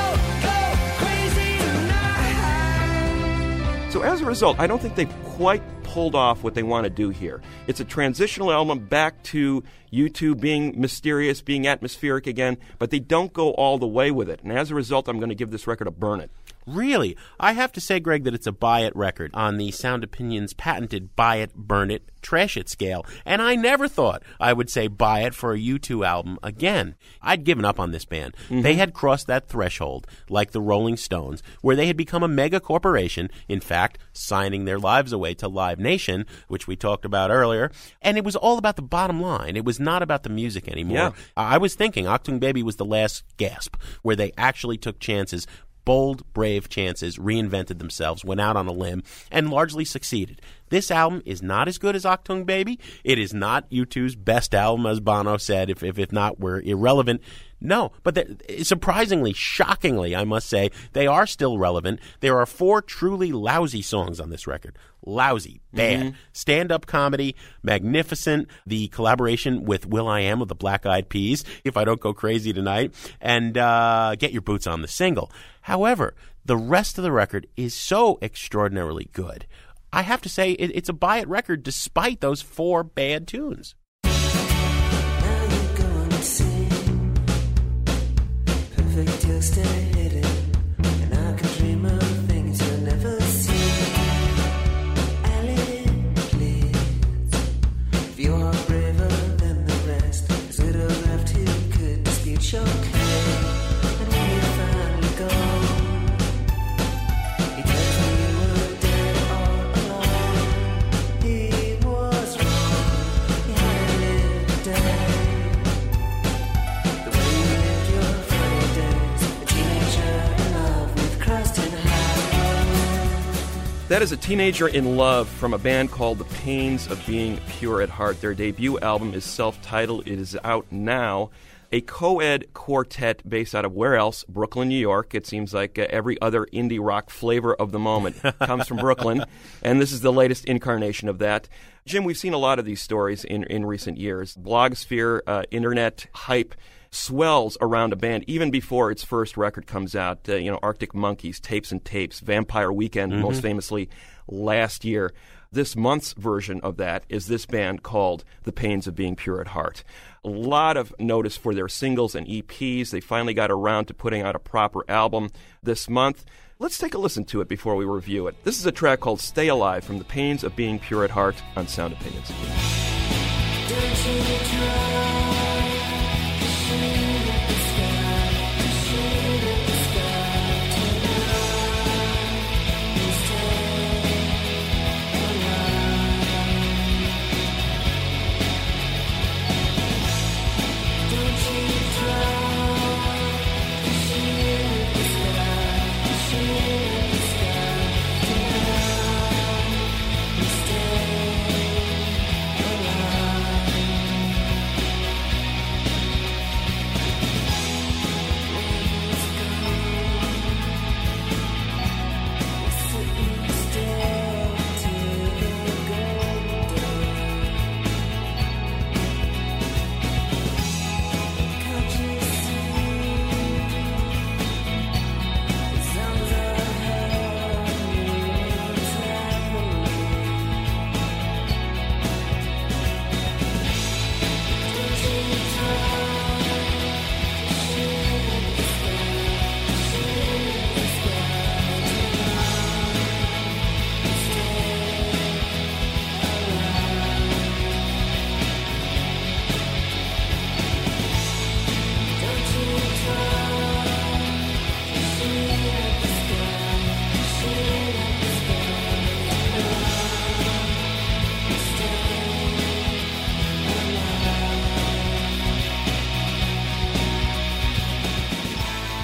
I don't go crazy tonight. So as a result, I don't think they've quite pulled off what they want to do here. It's a transitional album back to U two being mysterious, being atmospheric again, but they don't go all the way with it. And as a result, I'm going to give this record a burn it. Really? I have to say, Greg, that it's a buy it record on the Sound Opinions patented buy it, burn it, trash it scale. And I never thought I would say buy it for a U two album again. I'd given up on this band. Mm-hmm. They had crossed that threshold, like the Rolling Stones, where they had become a mega corporation, in fact, signing their lives away to Live Nation, which we talked about earlier. And it was all about the bottom line. It was not about the music anymore. Yeah. I was thinking Achtung Baby was the last gasp, where they actually took chances, bold, brave chances, reinvented themselves, went out on a limb, and largely succeeded. This album is not as good as Achtung Baby. It is not U two's best album, as Bono said. If if, if not, we're irrelevant. No, but surprisingly, shockingly, I must say, they are still relevant. There are four truly lousy songs on this record. Lousy, bad. Mm-hmm. Stand-up comedy, magnificent. The collaboration with will.i.am of the Black Eyed Peas, If I Don't Go Crazy Tonight, and uh, Get Your Boots on the single. However, the rest of the record is so extraordinarily good. I have to say, it, it's a buy-it record despite those four bad tunes. Perfect, you're still hidden, and I can dream of things you'll never see. Alien, please, if you are braver than the rest, there's little left who could dispute your claim. And when you finally go, he tells me you were dead all along. He was wrong, he had lived a day. That is A Teenager in Love from a band called The Pains of Being Pure at Heart. Their debut album is self-titled. It is out now. A co-ed quartet based out of where else? Brooklyn, New York. It seems like uh, every other indie rock flavor of the moment comes from Brooklyn, and this is the latest incarnation of that. Jim, we've seen a lot of these stories in, in recent years. Blogsphere, uh, internet hype swells around a band even before its first record comes out. Uh, you know, Arctic Monkeys, Tapes and Tapes, Vampire Weekend, mm-hmm. most famously last year. This month's version of that is this band called The Pains of Being Pure at Heart. A lot of notice for their singles and E Ps. They finally got around to putting out a proper album this month. Let's take a listen to it before we review it. This is a track called Stay Alive from The Pains of Being Pure at Heart on Sound Opinions. Don't you try to shoot at the sky, to shoot at the sky.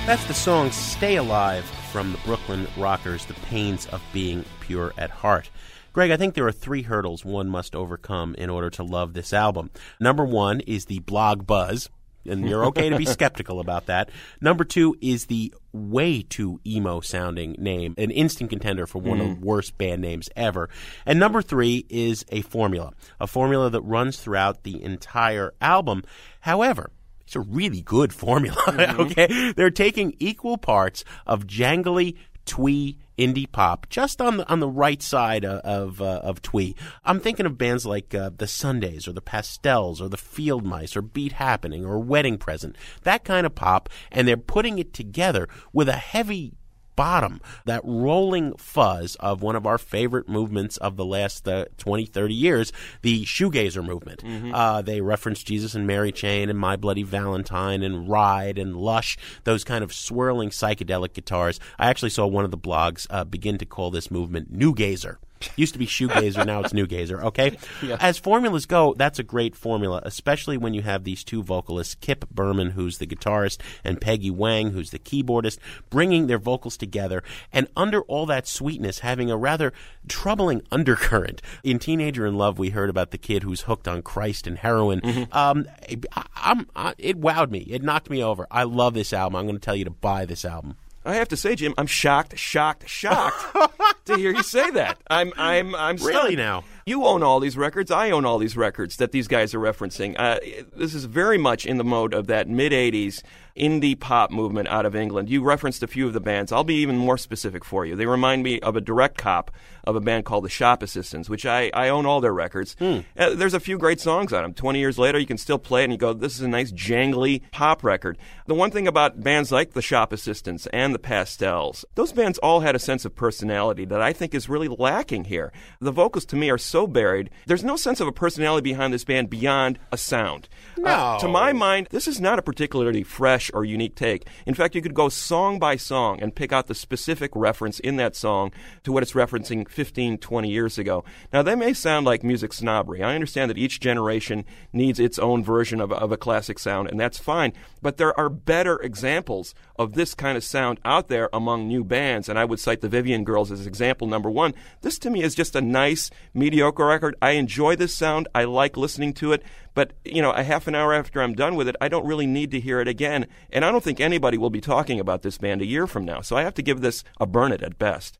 That's the song Stay Alive from the Brooklyn Rockers, The Pains of Being Pure at Heart. Greg, I think there are three hurdles one must overcome in order to love this album. Number one is the blog buzz, and you're okay to be skeptical about that. Number two is the way too emo-sounding name, an instant contender for one mm. of the worst band names ever. And number three is a formula, a formula that runs throughout the entire album. However, it's a really good formula, mm-hmm. okay? They're taking equal parts of jangly, twee, indie pop, just on the on the right side of of, uh, of twee. I'm thinking of bands like uh, the Sundays or the Pastels or the Field Mice or Beat Happening or Wedding Present, that kind of pop, and they're putting it together with a heavy bottom, that rolling fuzz of one of our favorite movements of the last uh, twenty, thirty years, the shoegazer movement. Mm-hmm. Uh, they reference Jesus and Mary Chain and My Bloody Valentine and Ride and Lush, those kind of swirling psychedelic guitars. I actually saw one of the blogs uh, begin to call this movement New Gazer. Used to be shoegazer, now it's new gazer, okay? Yeah. As formulas go, that's a great formula, especially when you have these two vocalists, Kip Berman, who's the guitarist, and Peggy Wang, who's the keyboardist, bringing their vocals together, and under all that sweetness, having a rather troubling undercurrent. In Teenager in Love, we heard about the kid who's hooked on Christ and heroin. Mm-hmm. Um, I, I'm, I, it wowed me. It knocked me over. I love this album. I'm going to tell you to buy this album. I have to say, Jim, I'm shocked, shocked, shocked to hear you say that. I'm, I'm, I'm stunned. Really now. You own all these records. I own all these records that these guys are referencing. Uh, this is very much in the mode of that mid-eighties indie pop movement out of England. You referenced a few of the bands. I'll be even more specific for you. They remind me of a direct cop of a band called the Shop Assistants, which I, I own all their records. Hmm. Uh, there's a few great songs on them. twenty years later, you can still play it and you go, this is a nice jangly pop record. The one thing about bands like the Shop Assistants and the Pastels, those bands all had a sense of personality that I think is really lacking here. The vocals to me are so buried. There's no sense of a personality behind this band beyond a sound. No. Uh, to my mind, this is not a particularly fresh or unique take. In fact, you could go song by song and pick out the specific reference in that song to what it's referencing fifteen, twenty years ago. Now, that may sound like music snobbery. I understand that each generation needs its own version of, of a classic sound, and that's fine. But there are better examples of this kind of sound out there among new bands, and I would cite the Vivian Girls as example number one. This, to me, is just a nice, mediocre record. I enjoy this sound. I like listening to it. But, you know, a half an hour after I'm done with it, I don't really need to hear it again. And I don't think anybody will be talking about this band a year from now. So I have to give this a burn it at best.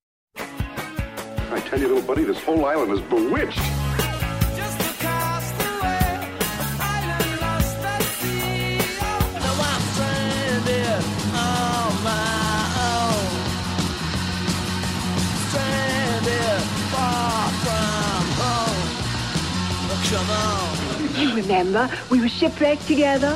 I tell you, little buddy, this whole island is bewitched. You remember, we were shipwrecked together.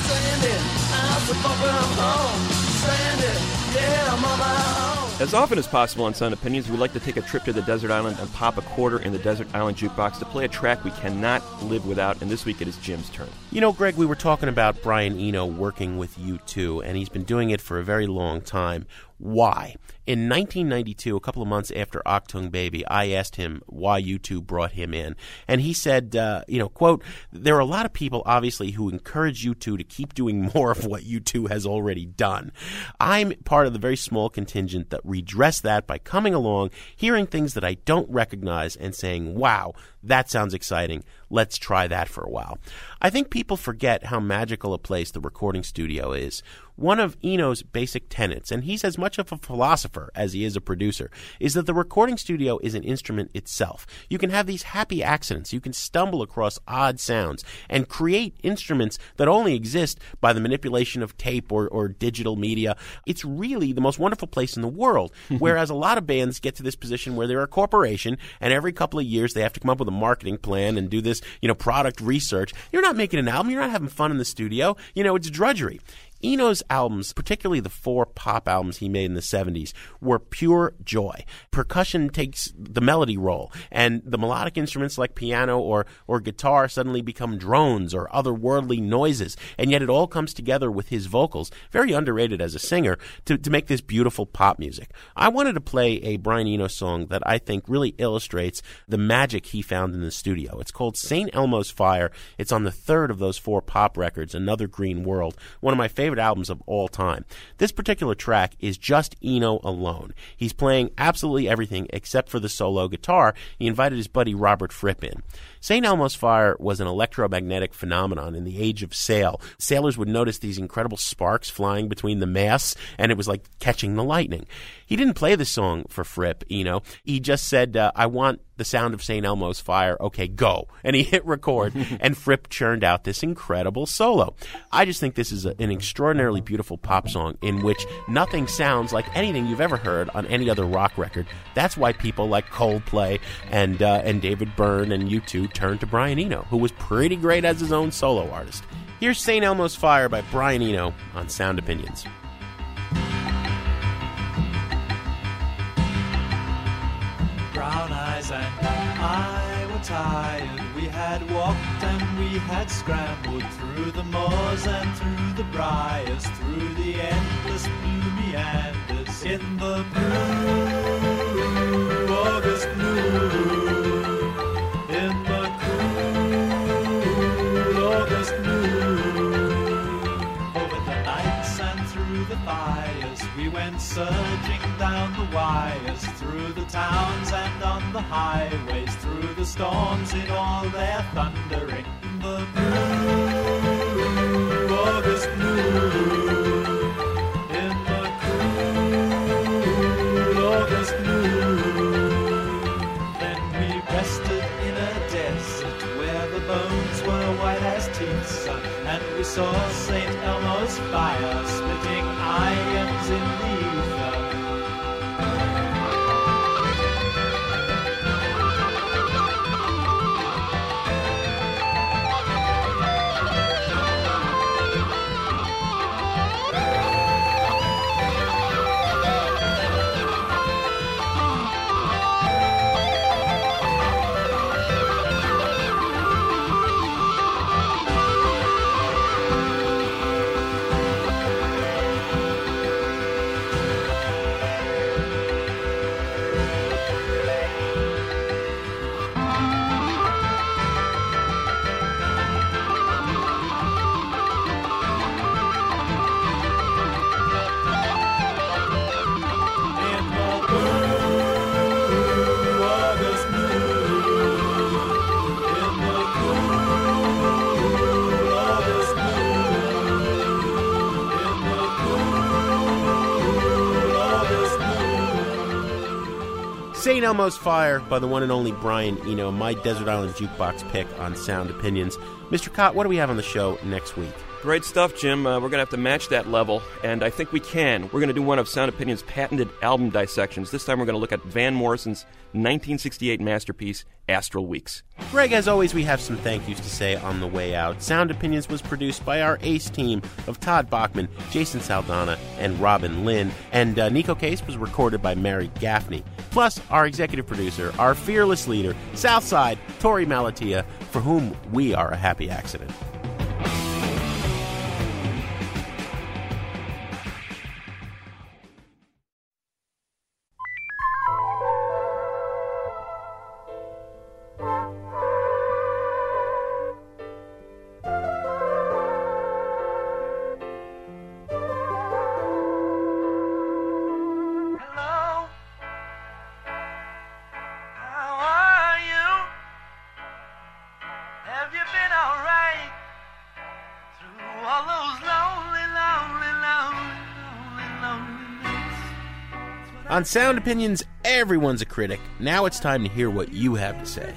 As often as possible on Sound Opinions, we like to take a trip to the desert island and pop a quarter in the desert island jukebox to play a track we cannot live without, and this week it is Jim's turn. You know, Greg, we were talking about Brian Eno working with U two, and he's been doing it for a very long time. Why? In nineteen ninety-two, a couple of months after Achtung Baby, I asked him why U two brought him in. And he said, uh, you know, quote, there are a lot of people, obviously, who encourage U two to keep doing more of what U two has already done. I'm part of the very small contingent that redress that by coming along, hearing things that I don't recognize and saying, wow, that sounds exciting. Let's try that for a while. I think people forget how magical a place the recording studio is. One of Eno's basic tenets, and he's as much of a philosopher as he is a producer, is that the recording studio is an instrument itself. You can have these happy accidents. You can stumble across odd sounds and create instruments that only exist by the manipulation of tape or, or digital media. It's really the most wonderful place in the world, whereas a lot of bands get to this position where they're a corporation, and every couple of years they have to come up with a marketing plan and do this, you know, product research. You're not making an album. You're not having fun in the studio. You know, it's drudgery. Eno's albums, particularly the four pop albums he made in the seventies, were pure joy. Percussion takes the melody role, and the melodic instruments like piano or, or guitar suddenly become drones or otherworldly noises, and yet it all comes together with his vocals, very underrated as a singer, to, to make this beautiful pop music. I wanted to play a Brian Eno song that I think really illustrates the magic he found in the studio. It's called Saint Elmo's Fire. It's on the third of those four pop records, Another Green World, one of my favorite favorite albums of all time. This particular track is just Eno alone. He's playing absolutely everything except for the solo guitar. He invited his buddy Robert Fripp in. Saint Elmo's Fire was an electromagnetic phenomenon in the age of sail. Sailors would notice these incredible sparks flying between the masts, and it was like catching the lightning. He didn't play the song for Fripp, Eno. He just said, uh, I want the sound of Saint Elmo's Fire. Okay, go. And he hit record, and Fripp churned out this incredible solo. I just think this is a, an extraordinarily beautiful pop song in which nothing sounds like anything you've ever heard on any other rock record. That's why people like Coldplay and uh, and David Byrne and U two turned to Brian Eno, who was pretty great as his own solo artist. Here's Saint Elmo's Fire by Brian Eno on Sound Opinions. Brown eyes and I were tired. We had walked and we had scrambled through the moors and through the briars, through the endless blue meanders in the blue August blue, in the cool August blue. Over the nights and through the fires, we went surging down the wires, through the towns and on the highways, through the storms in all their thundering. The blue August blue, in the cool August blue. Then we rested in a desert where the bones were white as teeth, and we saw Saint Elmo's Fire splitting irons in the ether. Saint Elmo's Fire by the one and only Brian Eno, my Desert Island Jukebox pick on Sound Opinions. Mister Cott, what do we have on the show next week? Great stuff, Jim. Uh, we're going to have to match that level, and I think we can. We're going to do one of Sound Opinion's patented album dissections. This time we're going to look at Van Morrison's nineteen sixty-eight masterpiece, Astral Weeks. Greg, as always, we have some thank yous to say on the way out. Sound Opinions was produced by our ace team of Todd Bachman, Jason Saldana, and Robin Lynn, and uh, Nico Case was recorded by Mary Gaffney. Plus, our executive producer, our fearless leader, Southside, Tori Malatia, for whom we are a happy accident. On Sound Opinions, everyone's a critic. Now it's time to hear what you have to say.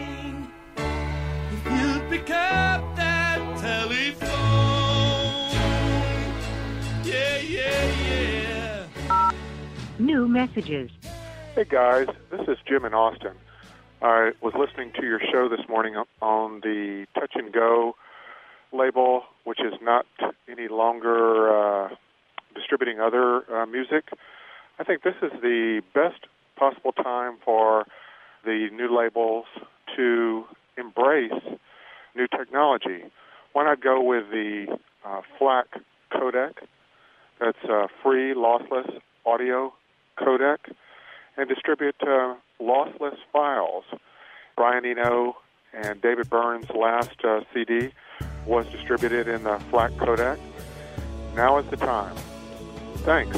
If you'd pick up that telephone, yeah, yeah, yeah. New messages. Hey guys, this is Jim in Austin. I was listening to your show this morning on the Touch and Go label, which is not any longer uh, distributing other uh, music. I think this is the best possible time for the new labels to embrace new technology. Why not go with the uh, FLAC codec? That's a free, lossless audio codec, and distribute uh, lossless files. Brian Eno and David Byrne's last uh, C D was distributed in the FLAC codec. Now is the time. Thanks.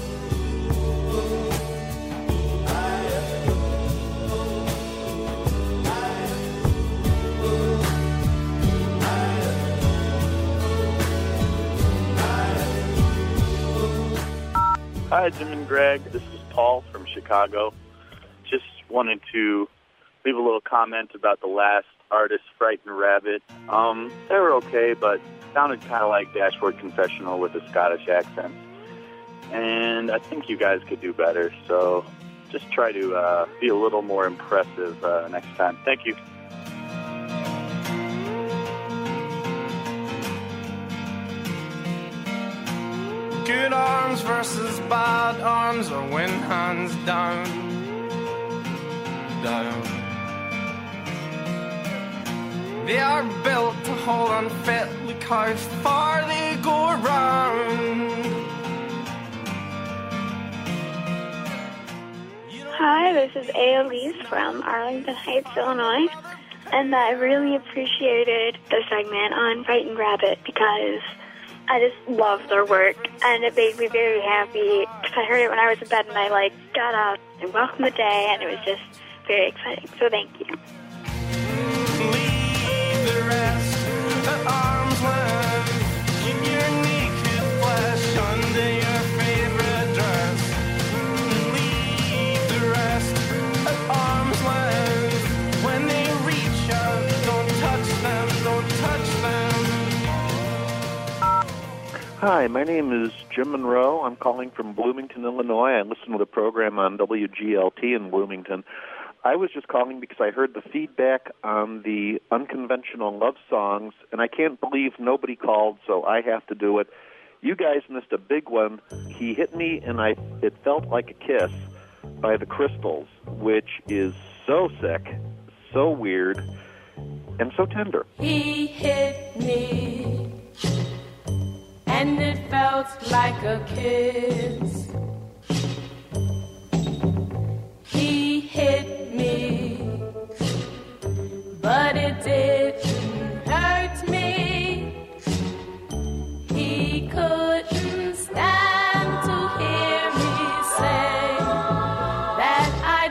Hi, Jim and Greg. This is Paul from Chicago. Just wanted to leave a little comment about the last artist, Frightened Rabbit. Um, they were okay, but sounded kind of like Dashboard Confessional with a Scottish accent. And I think you guys could do better, so just try to uh, be a little more impressive uh, next time. Thank you. Good arms versus bad arms, or win hands down, down. They are built to hold on fit, look how far they go around. Hi, this is Aelise from Arlington Heights, Illinois, and I really appreciated the segment on Frightened Rabbit because I just love their work, and it made me very happy because I heard it when I was in bed, and I like got up and welcomed the day, and it was just very exciting. So thank you. Leave the rest at arm's length. Keep your naked flesh under your favorite dress. Leave the rest at arm's length. When they reach out, don't touch them, don't touch them. Hi, my name is Jim Monroe. I'm calling from Bloomington, Illinois. I listen to the program on W G L T in Bloomington. I was just calling because I heard the feedback on the unconventional love songs, and I can't believe nobody called, so I have to do it. You guys missed a big one. He Hit Me, and I It Felt Like a Kiss by the Crystals, which is so sick, so weird, and so tender. He hit me, and it felt like a kiss. He hit me, but it didn't hurt me. He couldn't stand to hear me say that I'd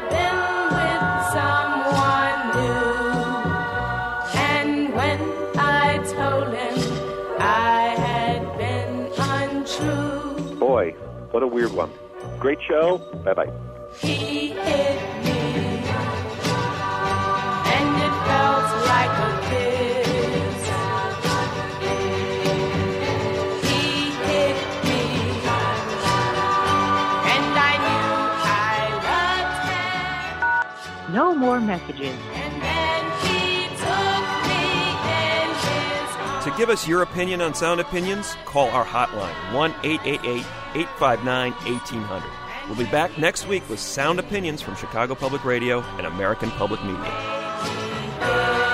been with someone new. And when I told him I had been untrue, Boy, what a weird one. Great show. Bye-bye. he hit me, and it felt like a kiss. He hit me, and I knew I loved him. No more messages. And then he took me in his arms. To give us your opinion on Sound Opinions, call our hotline, one eight eight eight, eight five nine, one eight zero zero. We'll be back next week with Sound Opinions from Chicago Public Radio and American Public Media.